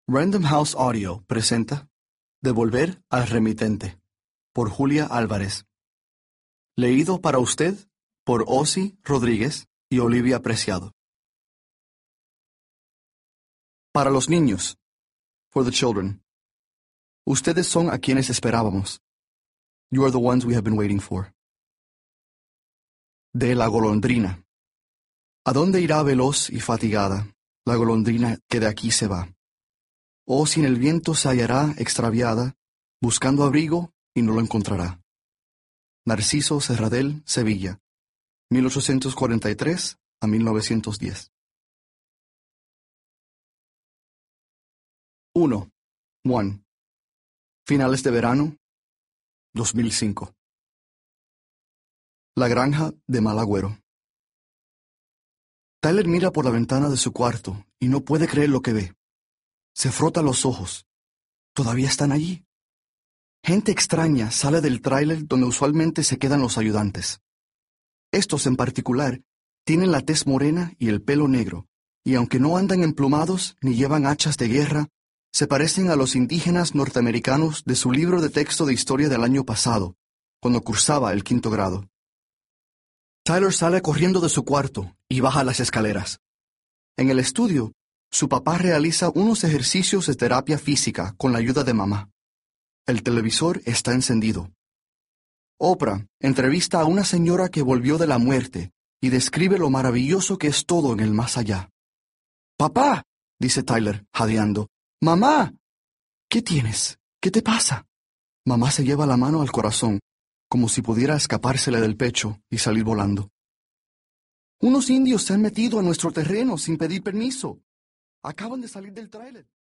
Random House Audio presenta Devolver al remitente, por Julia Álvarez. Leído para usted por Osi Rodríguez y Olivia Preciado. Para los niños, for the children. Ustedes son a quienes esperábamos. You are the ones we have been waiting for. De la golondrina. ¿A dónde irá veloz y fatigada la golondrina que de aquí se va? O si en el viento se hallará extraviada, buscando abrigo y no lo encontrará. Narciso Serradell, Sevilla, 1843 a 1910. 1. Finales de verano, 2005. La granja de Mal Agüero. Tyler mira por la ventana de su cuarto y no puede creer lo que ve. Se frota los ojos. ¿Todavía están allí? Gente extraña sale del tráiler donde usualmente se quedan los ayudantes. Estos en particular tienen la tez morena y el pelo negro, y aunque no andan emplumados ni llevan hachas de guerra, se parecen a los indígenas norteamericanos de su libro de texto de historia del año pasado, cuando cursaba el 5º grado. Tyler sale corriendo de su cuarto y baja las escaleras. En el estudio, su papá realiza unos ejercicios de terapia física con la ayuda de mamá. El televisor está encendido. Oprah entrevista a una señora que volvió de la muerte y describe lo maravilloso que es todo en el más allá. «Papá», dice Tyler, jadeando. «¡Mamá!». «¿Qué tienes? ¿Qué te pasa?». Mamá se lleva la mano al corazón, como si pudiera escapársele del pecho y salir volando. «Unos indios se han metido a nuestro terreno sin pedir permiso. Acaban de salir del tráiler».